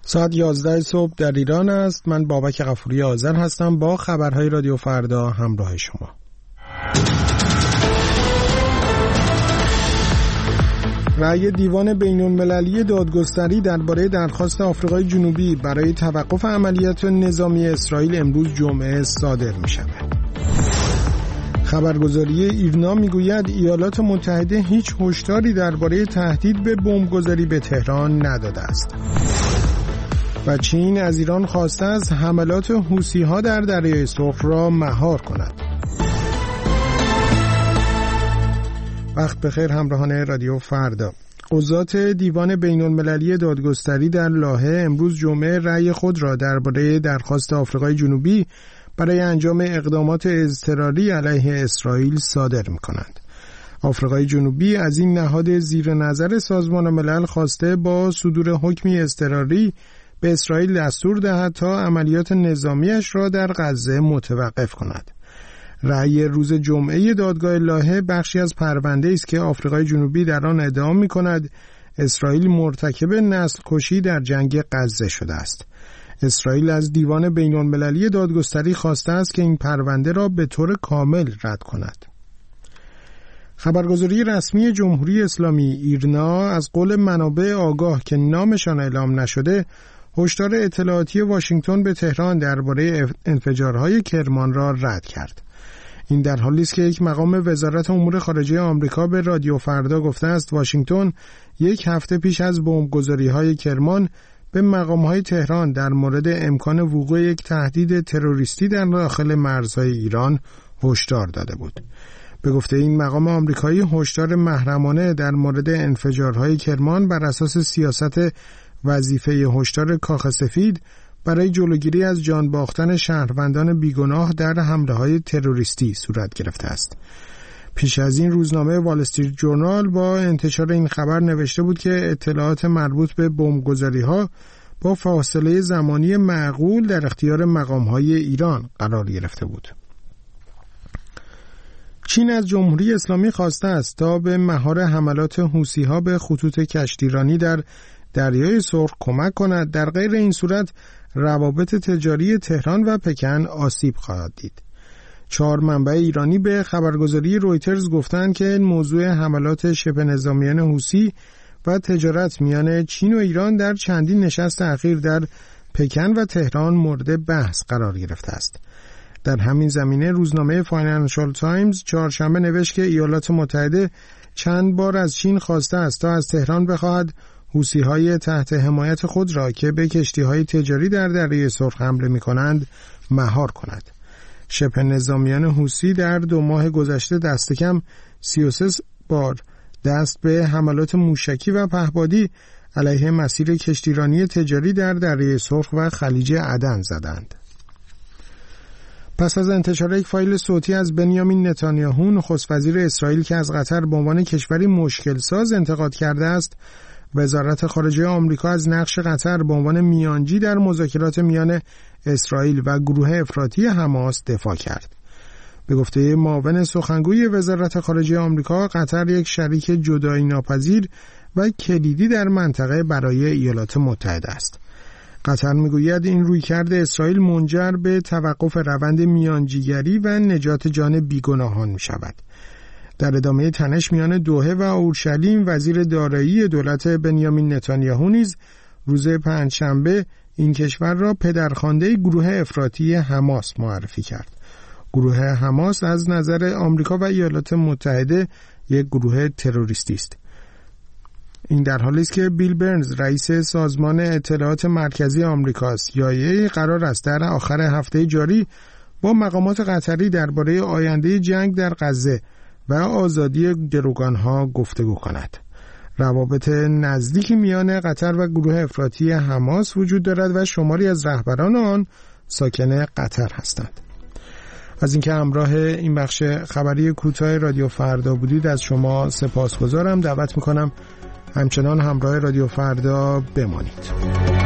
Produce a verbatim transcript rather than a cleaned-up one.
ساعت یازده صبح در ایران است. من بابک غفوری آذر هستم با خبرهای رادیو فردا همراه شما. رأی دیوان بین‌المللی دادگستری درباره درخواست آفریقای جنوبی برای توقف عملیات نظامی اسرائیل امروز جمعه صادر می شود. خبرگزاری ایرنا میگوید ایالات متحده هیچ هشداری درباره تهدید به بمبگذاری به تهران نداده است. و چین از ایران خواسته است حملات حوثی‌ها در دریای سرخ را مهار کند. وقت بخیر همراهان رادیو فردا. قضات دیوان بین‌المللی دادگستری در لاهه امروز جمعه رأی خود را درباره درخواست آفریقای جنوبی برای انجام اقدامات اضطراری علیه اسرائیل صادر می‌کنند. آفریقای جنوبی از این نهاد زیر نظر سازمان ملل خواسته با صدور حکمی اضطراری به اسرائیل دستور دهد تا عملیات نظامیش را در غزه متوقف کند. رأی روز جمعه دادگاه لاهه بخشی از پرونده است که آفریقای جنوبی در آن ادعا می‌کند اسرائیل مرتکب نسل کشی در جنگ غزه شده است. اسرائیل از دیوان بین‌المللی دادگستری خواسته است که این پرونده را به طور کامل رد کند. خبرگزاری رسمی جمهوری اسلامی ایرنا از قول منابع آگاه که نامشان اعلام نشده هشدار اطلاعاتی واشنگتن به تهران درباره انفجارهای کرمان را رد کرد. این در حالی است که یک مقام وزارت امور خارجه آمریکا به رادیو فردا گفته است واشنگتن یک هفته پیش از بمبگذاری‌های کرمان به مقام‌های تهران در مورد امکان وقوع یک تهدید تروریستی در داخل مرزهای ایران هشدار داده بود. به گفته این مقام آمریکایی هشدار محرمانه در مورد انفجارهای کرمان بر اساس سیاست وظیفه هشدار کاخ سفید برای جلوگیری از جان باختن شهروندان بیگناه در حمله‌های تروریستی صورت گرفته است. پیش از این روزنامه وال استریت جورنال با انتشار این خبر نوشته بود که اطلاعات مربوط به بمبگذاری‌ها با فاصله زمانی معقول در اختیار مقام‌های ایران قرار گرفته بود. چین از جمهوری اسلامی خواسته است تا به مهار حملات حوثی‌ها به خطوط کشتیرانی در دریای سرخ کمک کند. در غیر این صورت روابط تجاری تهران و پکن آسیب خواهد دید. چهار منبع ایرانی به خبرگزاری رویترز گفتند که موضوع حملات شبه نظامیان حوثی و تجارت میان چین و ایران در چندین نشست اخیر در پکن و تهران مورد بحث قرار گرفته است. در همین زمینه روزنامه فاینانشال تایمز چهارشنبه نوشت که ایالات متحده چند بار از چین خواسته است تا از تهران بخواهد حوثی‌های تحت حمایت خود را که به کشتی‌های تجاری در دریای سرخ حمله می‌کنند مهار کند. شبه نظامیان حوثی در دو ماه گذشته دست کم سی و سه بار دست به حملات موشکی و پهپادی علیه مسیر کشتیرانی تجاری در دریای سرخ و خلیج عدن زدند. پس از انتشار یک فایل صوتی از بنیامین نتانیاهو نخست وزیر اسرائیل که از قطر به عنوان کشوری مشکل ساز انتقاد کرده است، وزارت خارجه آمریکا از نقش قطر به عنوان میانجی در مذاکرات میان اسرائیل و گروه افراطی حماس دفاع کرد. به گفته معاون سخنگوی وزارت خارجه آمریکا، قطر یک شریک جدایی ناپذیر و کلیدی در منطقه برای ایالات متحده است. قطر میگوید این رویکرد اسرائیل منجر به توقف روند میانجیگری و نجات جان بیگناهان می شود. در ادامه تنش میان دوحه و اورشلیم، وزیر دارایی دولت بنیامین نتانیاهو نیز روز پنجشنبه این کشور را پدرخوانده گروه افراطی حماس معرفی کرد. گروه حماس از نظر آمریکا و ایالات متحده یک گروه تروریستی است. این در حالی است که بیل برنز رئیس سازمان اطلاعات مرکزی آمریکا سی آی ای قرار است در آخر هفته جاری با مقامات قطری درباره آینده جنگ در غزه و آزادی گروگانها گفتگو کند. روابط نزدیکی میان قطر و گروه افراطی حماس وجود دارد و شماری از رهبران آن ساکن قطر هستند. از اینکه همراه این بخش خبری کوتاه رادیو فردا بودید از شما سپاسگزارم. دعوت میکنم همچنان همراه رادیو فردا بمانید.